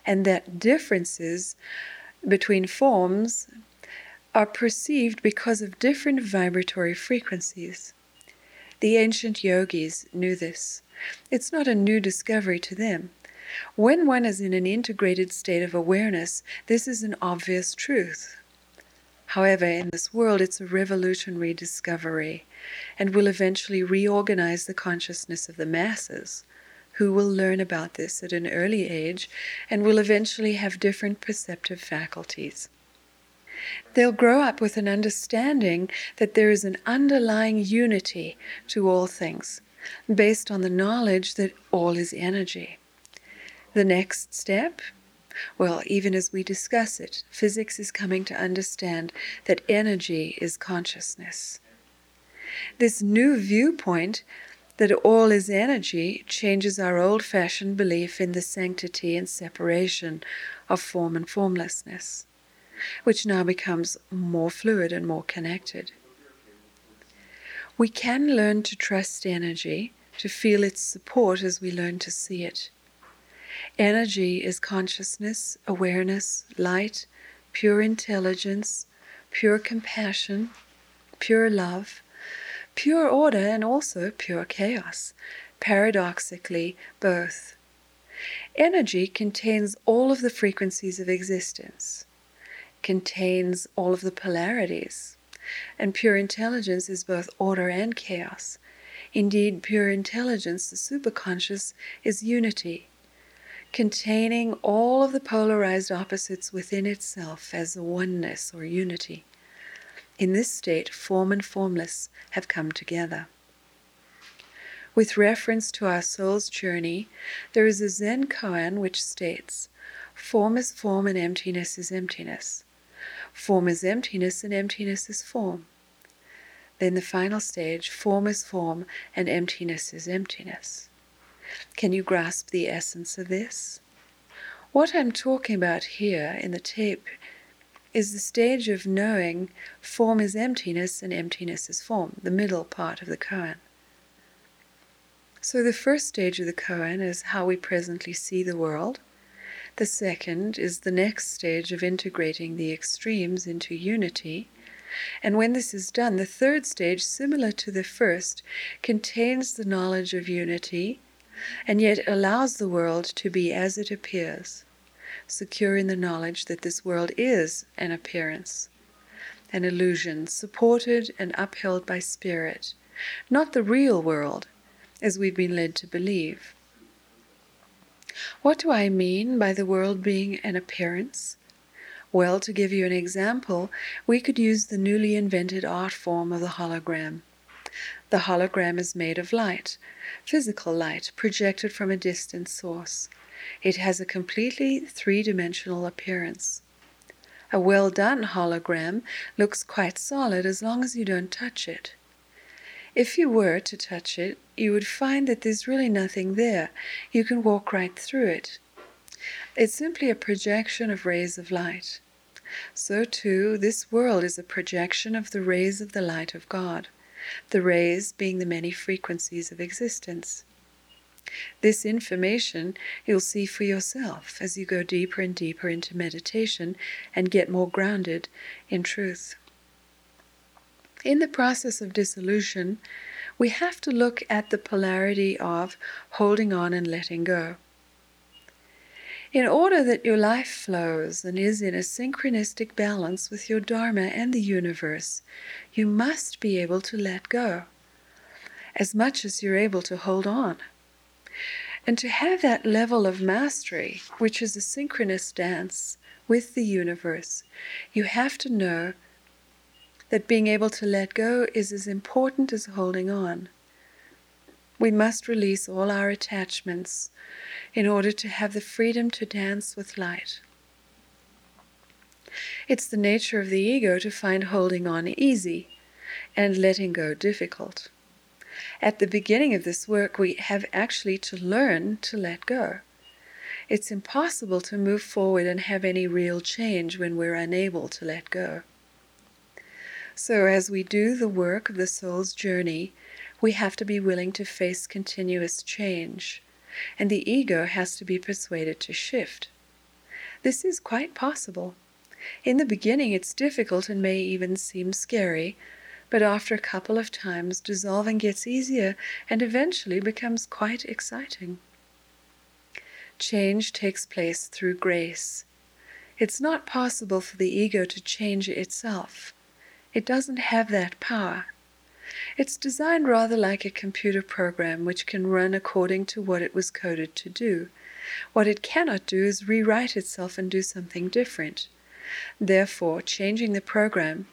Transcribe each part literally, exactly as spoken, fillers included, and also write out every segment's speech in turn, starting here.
and that differences between forms are perceived because of different vibratory frequencies. The ancient yogis knew this. It's not a new discovery to them. When one is in an integrated state of awareness, this is an obvious truth. However, in this world, it's a revolutionary discovery and will eventually reorganize the consciousness of the masses, who will learn about this at an early age and will eventually have different perceptive faculties. They'll grow up with an understanding that there is an underlying unity to all things, based on the knowledge that all is energy. The next step? Well, even as we discuss it, physics is coming to understand that energy is consciousness. This new viewpoint that all is energy changes our old-fashioned belief in the sanctity and separation of form and formlessness, which now becomes more fluid and more connected. We can learn to trust energy, to feel its support as we learn to see it. Energy is consciousness, awareness, light, pure intelligence, pure compassion, pure love, pure order, and also pure chaos, paradoxically both. Energy contains all of the frequencies of existence, contains all of the polarities, and pure intelligence is both order and chaos. Indeed, pure intelligence, the superconscious, is unity, containing all of the polarized opposites within itself as a oneness or unity. In this state, form and formless have come together. With reference to our soul's journey, there is a Zen koan which states, "Form is form and emptiness is emptiness. Form is emptiness and emptiness is form." Then the final stage, form is form and emptiness is emptiness. Can you grasp the essence of this? What I'm talking about here in the tape is the stage of knowing form is emptiness and emptiness is form, the middle part of the koan. So the first stage of the koan is how we presently see the world. The second is the next stage of integrating the extremes into unity. And when this is done, the third stage, similar to the first, contains the knowledge of unity and yet allows the world to be as it appears, secure in the knowledge that this world is an appearance, an illusion supported and upheld by spirit, not the real world as we've been led to believe. What do I mean by the world being an appearance? Well, to give you an example, we could use the newly invented art form of the hologram. The hologram is made of light, physical light, projected from a distant source. It has a completely three-dimensional appearance. A well-done hologram looks quite solid as long as you don't touch it. If you were to touch it, you would find that there's really nothing there. You can walk right through it. It's simply a projection of rays of light. So too, this world is a projection of the rays of the light of God, the rays being the many frequencies of existence. This information you'll see for yourself as you go deeper and deeper into meditation and get more grounded in truth. In the process of dissolution, we have to look at the polarity of holding on and letting go. In order that your life flows and is in a synchronistic balance with your Dharma and the universe, you must be able to let go, as much as you're able to hold on. And to have that level of mastery, which is a synchronous dance with the universe, you have to know that being able to let go is as important as holding on. We must release all our attachments in order to have the freedom to dance with light. It's the nature of the ego to find holding on easy and letting go difficult. At the beginning of this work, we have actually to learn to let go. It's impossible to move forward and have any real change when we're unable to let go. So as we do the work of the soul's journey, we have to be willing to face continuous change, and the ego has to be persuaded to shift. This is quite possible. In the beginning it's difficult and may even seem scary, but after a couple of times dissolving gets easier and eventually becomes quite exciting. Change takes place through grace. It's not possible for the ego to change itself. It doesn't have that power. It's designed rather like a computer program which can run according to what it was coded to do. What it cannot do is rewrite itself and do something different. Therefore, changing the program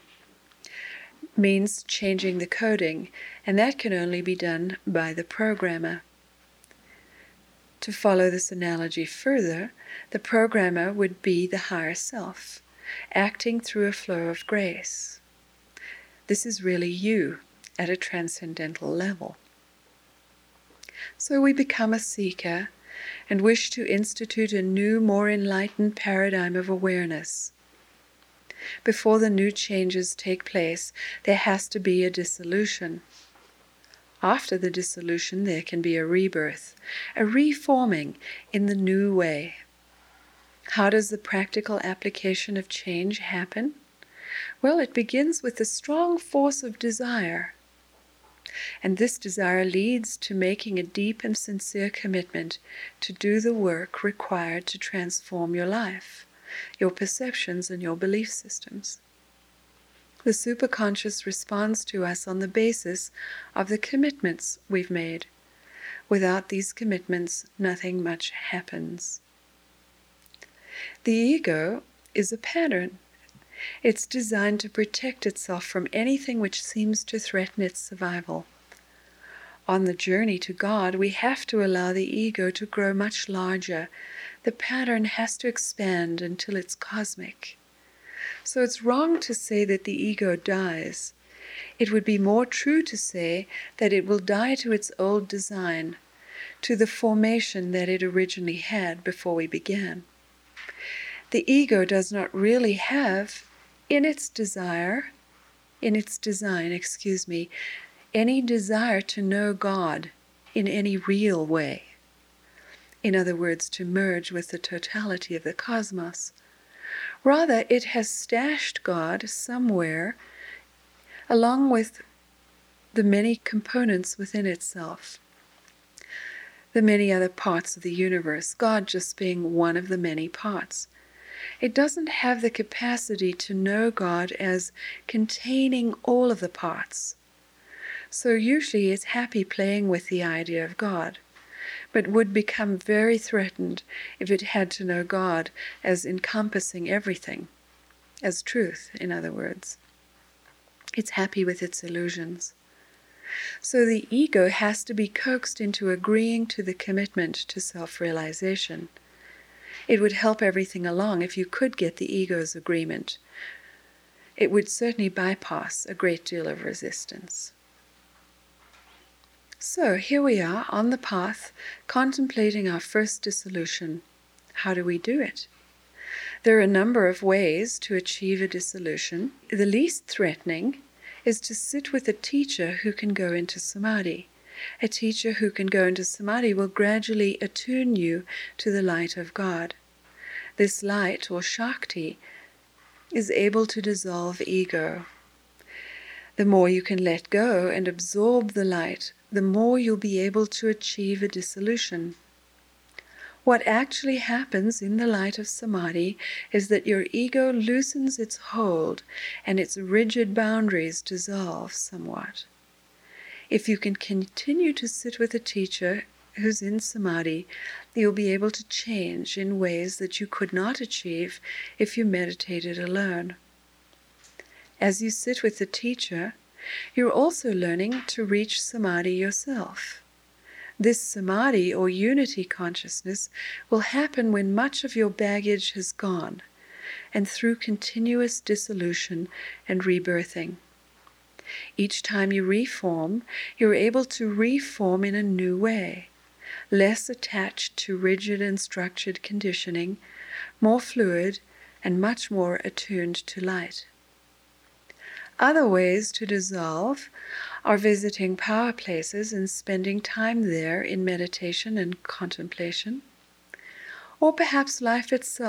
means changing the coding, and that can only be done by the programmer. To follow this analogy further, the programmer would be the higher self, acting through a flow of grace. This is really you at a transcendental level. So we become a seeker and wish to institute a new, more enlightened paradigm of awareness. Before the new changes take place, there has to be a dissolution. After the dissolution, there can be a rebirth, a reforming in the new way. How does the practical application of change happen? Well, it begins with a strong force of desire. And this desire leads to making a deep and sincere commitment to do the work required to transform your life, your perceptions, and your belief systems. The superconscious responds to us on the basis of the commitments we've made. Without these commitments, nothing much happens. The ego is a pattern. It's designed to protect itself from anything which seems to threaten its survival. On the journey to God, we have to allow the ego to grow much larger. The pattern has to expand until it's cosmic. So it's wrong to say that the ego dies. It would be more true to say that it will die to its old design, to the formation that it originally had before we began. The ego does not really have, in its desire, in its design, excuse me, any desire to know God in any real way. In other words, to merge with the totality of the cosmos. Rather, it has stashed God somewhere along with the many components within itself, the many other parts of the universe, God just being one of the many parts. It doesn't have the capacity to know God as containing all of the parts. So usually it's happy playing with the idea of God, but would become very threatened if it had to know God as encompassing everything, as truth, in other words. It's happy with its illusions. So the ego has to be coaxed into agreeing to the commitment to self-realization. It would help everything along if you could get the ego's agreement. It would certainly bypass a great deal of resistance. So here we are on the path, contemplating our first dissolution. How do we do it? There are a number of ways to achieve a dissolution. The least threatening is to sit with a teacher who can go into samadhi. A teacher who can go into samadhi will gradually attune you to the light of God. This light, or Shakti, is able to dissolve ego. The more you can let go and absorb the light, the more you'll be able to achieve a dissolution. What actually happens in the light of samadhi is that your ego loosens its hold and its rigid boundaries dissolve somewhat. If you can continue to sit with a teacher who's in samadhi, you'll be able to change in ways that you could not achieve if you meditated alone. As you sit with the teacher, you're also learning to reach samadhi yourself. This samadhi, or unity consciousness, will happen when much of your baggage has gone, and through continuous dissolution and rebirthing. Each time you reform, you're able to reform in a new way, less attached to rigid and structured conditioning, more fluid, and much more attuned to light. Other ways to dissolve are visiting power places and spending time there in meditation and contemplation, or perhaps life itself